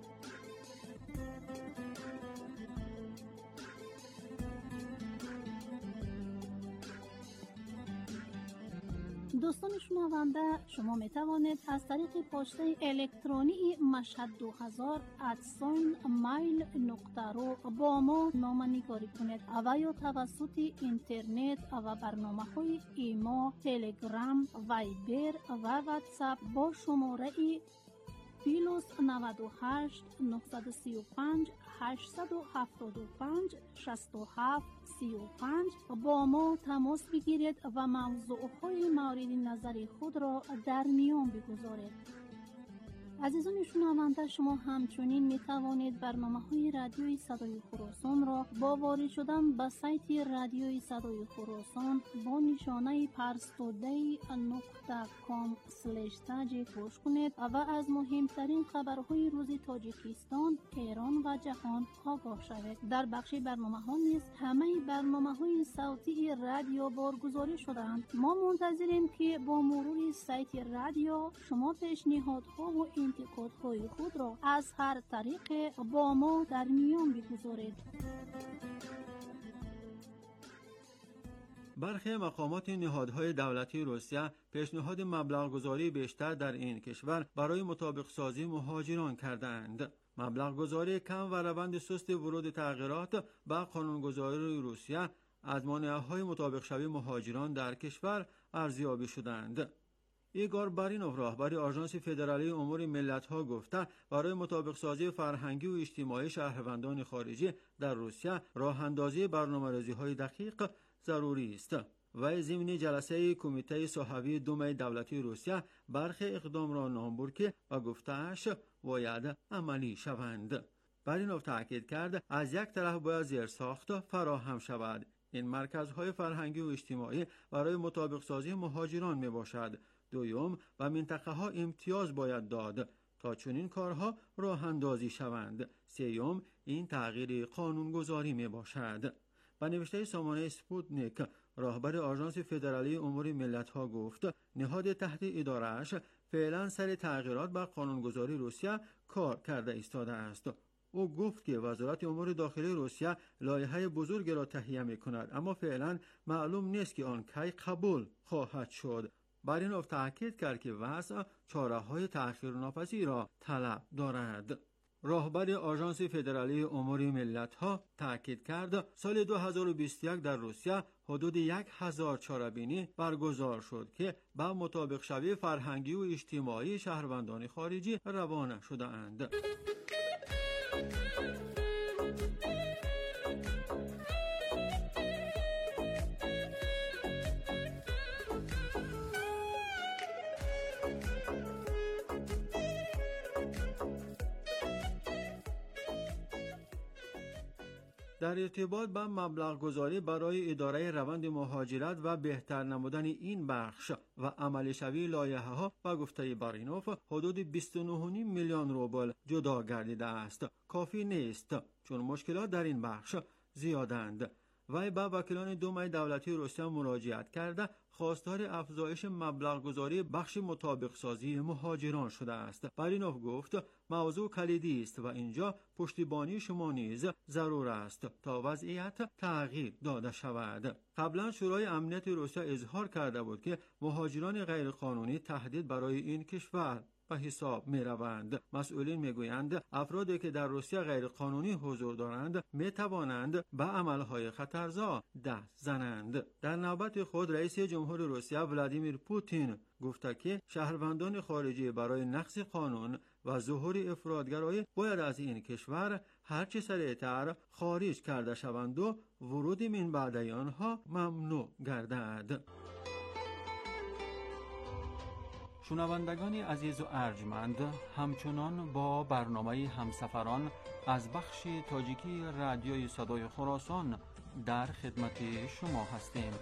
دوستان شنونده، شما می توانید از طریق پسته الکترونی مشهد دو هزار ادساین میل نقطه رو با ما نامه‌نگاری کنید و یا توسط اینترنت و برنامه های ایما، تلگرام، وایبر و واتساپ با شماره پلوس نود و هشت نهصد و سی و پنج هشتصد و هفتاد و پنج شصت و هفت سی و پنج با ما تماس بگیرید و موضوعهای مورد نظر خود را در میان بگذارید. عزیزان شنونده، شما همچنین می توانید برنامه‌های رادیوی صدای خراسان را با وارد شدن به سایت رادیوی صدای خراسان با نشانه پرستوده نقطه کام اسلش تاجیک گوش کنید و از مهمترین خبرهای روز تاجیکستان، ایران و جهان آگاه شوید. در بخش برنامه‌ها نیز همه برنامه‌های صوتی رادیو بارگذاری شده‌اند. ما منتظریم که با مرور سایت رادیو شما پیشنهادها و انتقادهای خود را از هر طریق با ما در میان بگذارید. برخی مقامات نهادهای دولتی روسیه پیشنهاد مبلغ گذاری بیشتر در این کشور برای مطابق سازی مهاجران کردند. مبلغ گذاری کم و روند سست ورود تغییرات به قانونگذاری روسیه از مانعهای مطابق شوی مهاجران در کشور ارزیابی شدند. ایگور بارینوف، راهبر آژانس فدرالی امور ملت‌ها، گفته برای مطابق سازی فرهنگی و اجتماعی شهروندان خارجی در روسیه راه‌اندازی برنامه‌ریزی‌های دقیق ضروری است. و ضمن جلسه کمیته صحوی دوم دولتی روسیه برخی اقدام را نام برد و گفته‌اش باید عملی شوند. بارینوف تاکید کرد از یک طرف باید زیرساخت فراهم شود. این مرکزهای فرهنگی و اجتماعی برای مطابق سازی مهاجران می باشد. دوم، و منطقه ها امتیاز باید داد تا چنین کارها راه اندازی شوند. سوم، این تغییر قانونگذاری می باشد. با نوشته سامانه سپوتنیک، راهبر آژانس فدرالی امور ملت‌ها گفت نهاد تحت اداره‌اش فعلا سر تغییرات بر قانونگذاری روسیه کار کرده ایستاده است. او گفت که وزارت امور داخلی روسیه لایحه بزرگی را تهیه می‌کند، اما فعلا معلوم نیست که آن کی قبول خواهد شد. بارینوف تاکید کرد که وضع چاره‌های تأخیرناپذیر را طلب دارد. راهبر آژانس فدرالی امور ملت‌ها تاکید کرد سال دو هزار و بیست و یک در روسیه حدود یک هزار چاره‌بینی برگزار شد که با مطابق شوی فرهنگی و اجتماعی شهروندان خارجی روانه شده‌اند. در ارتباط با مبلغ گذاری برای اداره روند مهاجرت و بهتر نمودن این بخش و عملی شوی لایحه ها و گفته بارینوف حدود بیست و نه و نیم میلیون روبل جدا گردیده است. کافی نیست چون مشکلات در این بخش زیادند. وی با وکیلان دوم دولتی روسیه مراجعت کرده خواستار افزایش مبلغ گذاری بخش مطابق سازی مهاجران شده است. بارینوف گفت موضوع کلیدی است و اینجا پشتیبانی شما نیز ضرور است تا وضعیت تغییر داده شود. قبلا شورای امنیت روسیه اظهار کرده بود که مهاجران غیرقانونی تهدید برای این کشور به حساب می روند. مسئولین می گویند افرادی که در روسیه غیر قانونی حضور دارند می توانند به عملهای خطرزا دست زنند. در نوبت خود رئیس جمهور روسیه ولادیمیر پوتین گفته که شهروندان خارجی برای نقض قانون و ظهور افراطگرایی باید از این کشور هرچه سریعتر خارج کرده شوند و ورود من بعد آنها ممنوع گردد. شنوندگان عزیز و ارجمند، همچنان با برنامه همسفران از بخش تاجیکی رادیوی صدای خراسان در خدمت شما هستیم.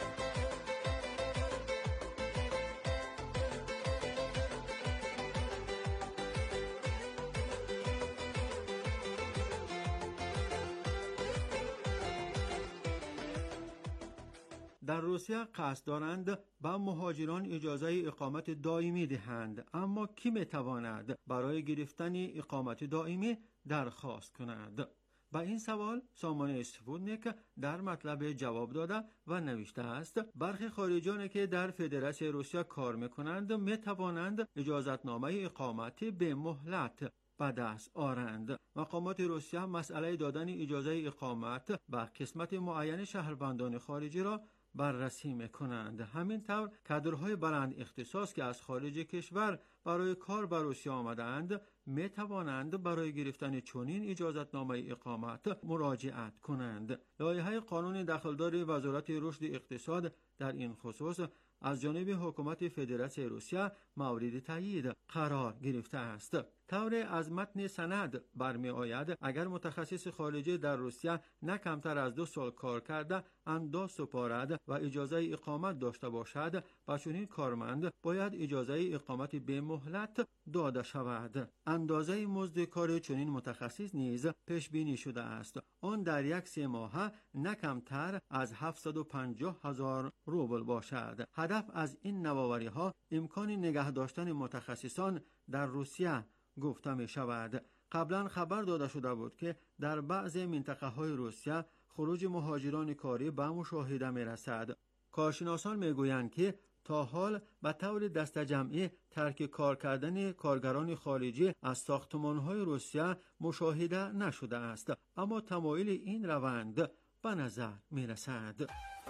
در روسیه قصد دارند به مهاجران اجازه اقامت دائمی دهند، اما کی میتواند برای گرفتن اقامت دائمی درخواست کند؟ با این سوال سامانه سپوتنیک در مطلب جواب داده و نوشته است برخی خارجیانی که در فدراسیون روسیه کار میکنند میتوانند اجازتنامه اقامت به مهلت به دست آورند. مقامات روسیه مسئله دادن اجازه اقامت به قسمت معین شهروندان خارجی را بررسی میکنند. همین طور کادرهای بلند اختصاص که از خارج کشور برای کار به روسیه آمدند می توانند برای گرفتن چنین اجازتنامه اقامت مراجعت کنند. لایحه قانون دخلدار وزارت رشد اقتصاد در این خصوص از جانب حکومت فدراسیون روسیه مورد تایید قرار گرفته است. طور از متن سند برمی آید اگر متخصص خارجی در روسیه نه کمتر از دو سال کار کرده انداز سپارد و اجازه اقامت داشته باشد و چنین کارمند باید اجازه اقامت به مهلت داده شود. اندازه مزد کار چنین متخصص نیز پیش بینی شده است. آن در یک سه ماه نه کمتر از هفتصد و پنجاه هزار روبل باشد. هدف از این نوآوری ها امکان نگه داشتن متخصصان در روسیه گفته می شود. قبلا خبر داده شده بود که در بعضی منطقه های روسیه خروج مهاجران کاری به مشاهده می رسد. کارشناسان می گویند که تا حال به طور دست جمعی ترک کار کردن کارگران خارجی از ساختمان‌های روسیه مشاهده نشده است، اما تمایل این روند به نظر می رسد.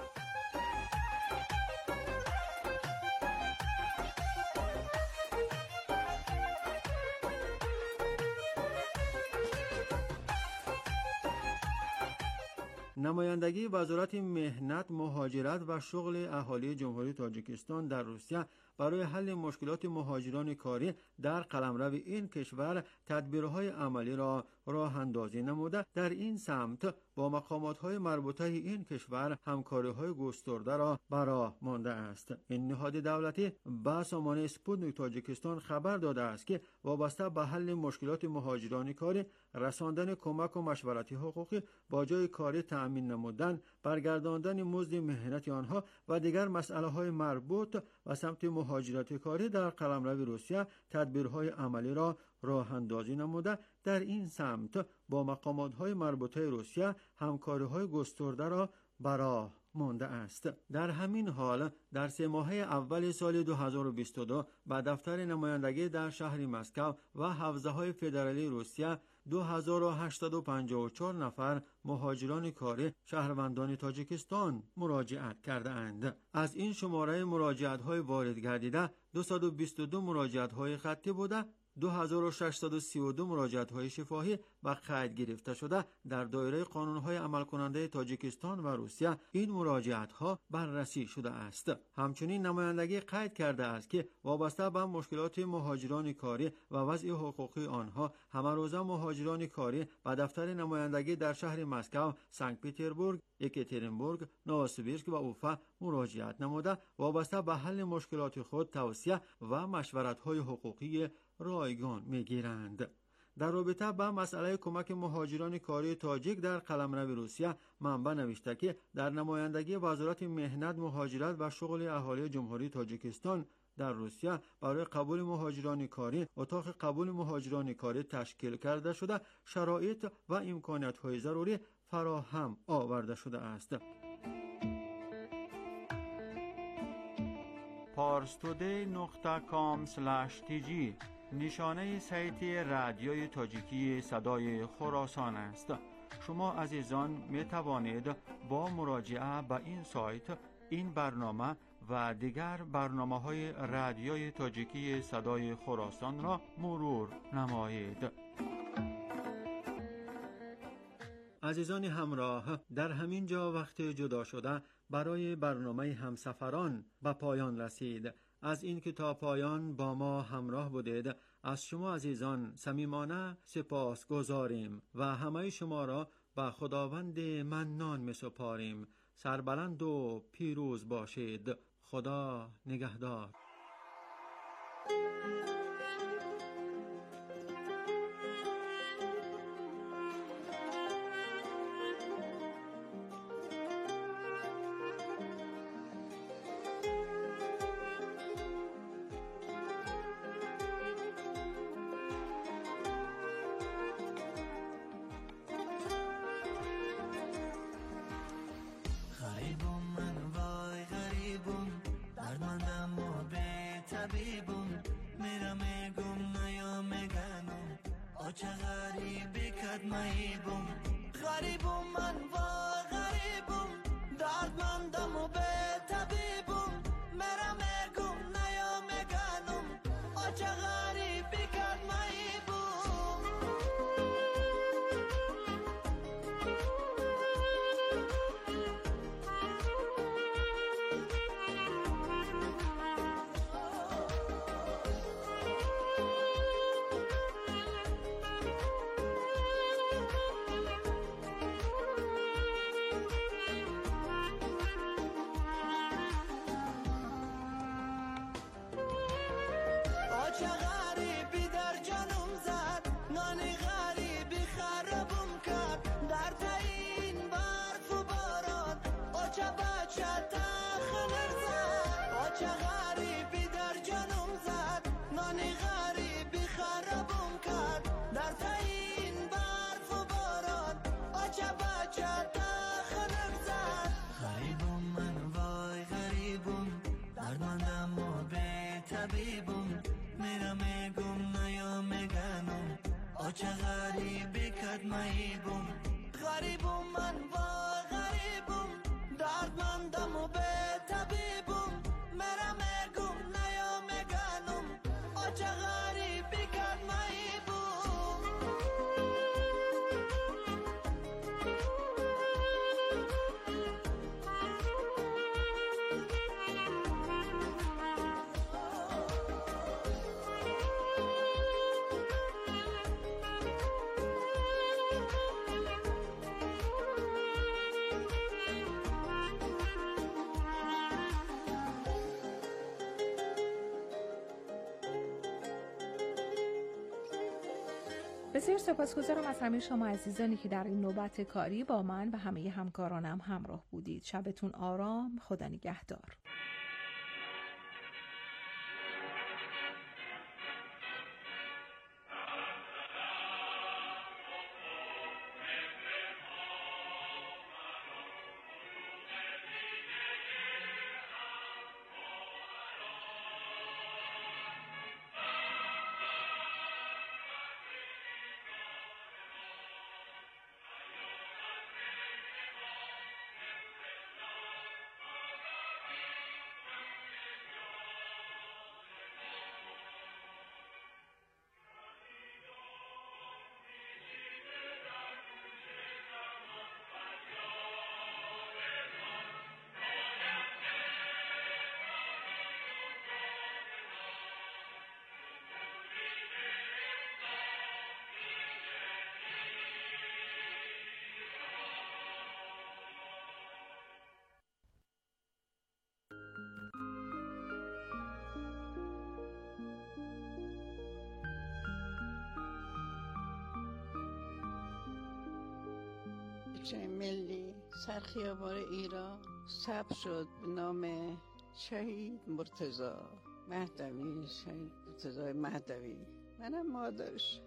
نمایندگی وزارت مهنت، مهاجرت و شغل اهالی جمهوری تاجیکستان در روسیه برای حل مشکلات مهاجران کاری در قلمرو این کشور تدبیرهای عملی را راه اندازی نموده در این سمت با مقامات‌های مربوطه این کشور همکاری‌های گسترده را براه مانده است. این نهاد دولتی به سامانه اسپوتنیک تاجیکستان خبر داده است که وابسته به حل مشکلات مهاجران کاری، رساندن کمک و مشورتی حقوقی، با جای کاری تأمین نمودن، برگرداندن مزد مهنت آنها و دیگر مسائل مربوط و سمت مهاجرت کاری در قلمرو روسیه تدبیرهای عملی را راه اندازی نموده در این سمت با مقامات‌های مربوطه روسیه همکاری‌های گسترده را براه مانده است. در همین حال در سه ماهه اول سال دو هزار و بیست و دو با دفتر نمایندگی در شهر مسکو و حوزه‌های فدرالی روسیه دو هزار و هشتصد و پنجاه و چهار نفر مهاجران کاری شهروندان تاجیکستان مراجعت کردند. از این شماره مراجعت‌های وارد گردیده دویست و بیست و دو مراجعت‌های خطی بوده، دو هزار و ششصد و سی و دو مراجعت‌های شفاهی و قید گرفته شده در دایره قانون‌های عمل کننده تاجیکستان و روسیه این مراجعت‌ها بررسی شده است. همچنین نمایندگی قید کرده است که وابسته به مشکلات مهاجران کاری و وضع حقوقی آنها همه روزه مهاجران کاری به دفتر نمایندگی در شهر مسکو، سنت پترزبورگ، یکاترینبورگ، نووسیبیرسک و اوفا مراجعت نموده وابسته به حل مشکلات خود توصیه و مشورت‌های حقوقی رایگان می‌گیرند. در رابطه با مسئله کمک مهاجران کاری تاجیک در قلمرو روسیه منبع نوشته که در نمایندگی وزارت مهنت، مهاجرت و شغل اهالی جمهوری تاجیکستان در روسیه برای قبول مهاجران کاری اتاق قبول مهاجران کاری تشکیل کرده شده، شرایط و امکانات‌های ضروری فراهم آورده شده است. پارستودی نقطه کام اسلش تی جی نشانه سایت رادیوی تاجیکی صدای خراسان است. شما عزیزان می توانید با مراجعه به این سایت این برنامه و دیگر برنامه‌های رادیوی تاجیکی صدای خراسان را مرور نمایید. عزیزان همراه، در همین جا وقت جدا شده برای برنامه همسفران به پایان رسید. از این که تا پایان با ما همراه بودید از شما عزیزان صمیمانه سپاس گذاریم و همه شما را به خداوند منان می سپاریم. سربلند و پیروز باشید. خدا نگهدار. چه غریبی کد مهیبم غریبم من و غریبم دردمندم و به طبیبم مرا میگم نیا میگنم آ چه غریبی کد مهیبم طبیبم میرم گم نیا میگنم آچه غریبی کد مهیبم غریبم من و غریبم دردمندم و به طبیبم میرم گم نیا میگنم آچه غریبی کد مهیبم. بسیار سپاسگزارم از همه شما عزیزانی که در این نوبت کاری با من و همه همکارانم همراه بودید. شبتون آرام، خدا نگهدار. چه ملی سرخیابان ایران ثبت شد به نام شهید مرتضی مهدوی. شهید مرتضی مهدوی، منم مادرش.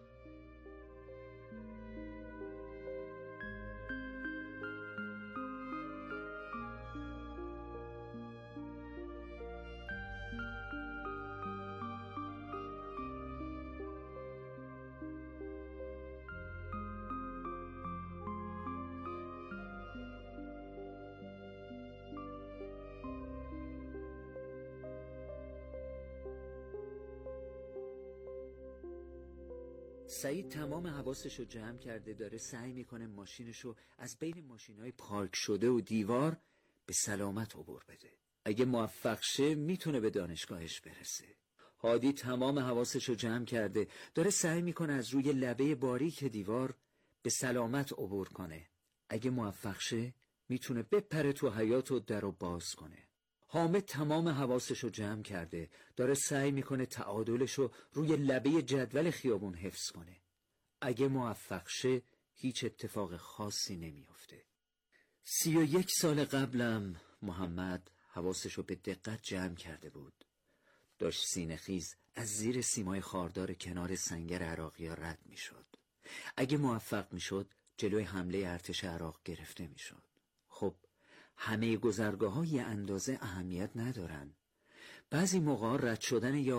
سعید تمام حواسش رو جمع کرده، داره سعی میکنه ماشینشو از بین ماشینای پارک شده و دیوار به سلامت عبور بده. اگه موفق شه میتونه به دانشگاهش برسه. هادی تمام حواسش رو جمع کرده، داره سعی میکنه از روی لبه باریک دیوار به سلامت عبور کنه. اگه موفق شه میتونه بپره تو حیاط و درو باز کنه. حامد تمام حواسش رو جمع کرده، داره سعی میکنه تعادلش رو روی لبه جدول خیابون حفظ کنه. اگه موفق شه هیچ اتفاق خاصی نمیافته. سی و یک سال قبلم محمد حواسش رو به دقت جمع کرده بود. داشت سینه خیز از زیر سیمای خاردار کنار سنگر عراقی ها رد میشد. اگه موفق میشد جلوی حمله ارتش عراق گرفته میشد. خب همه گذرگاه‌ها یه اندازه اهمیت ندارن. بعضی موقع رد شدن یا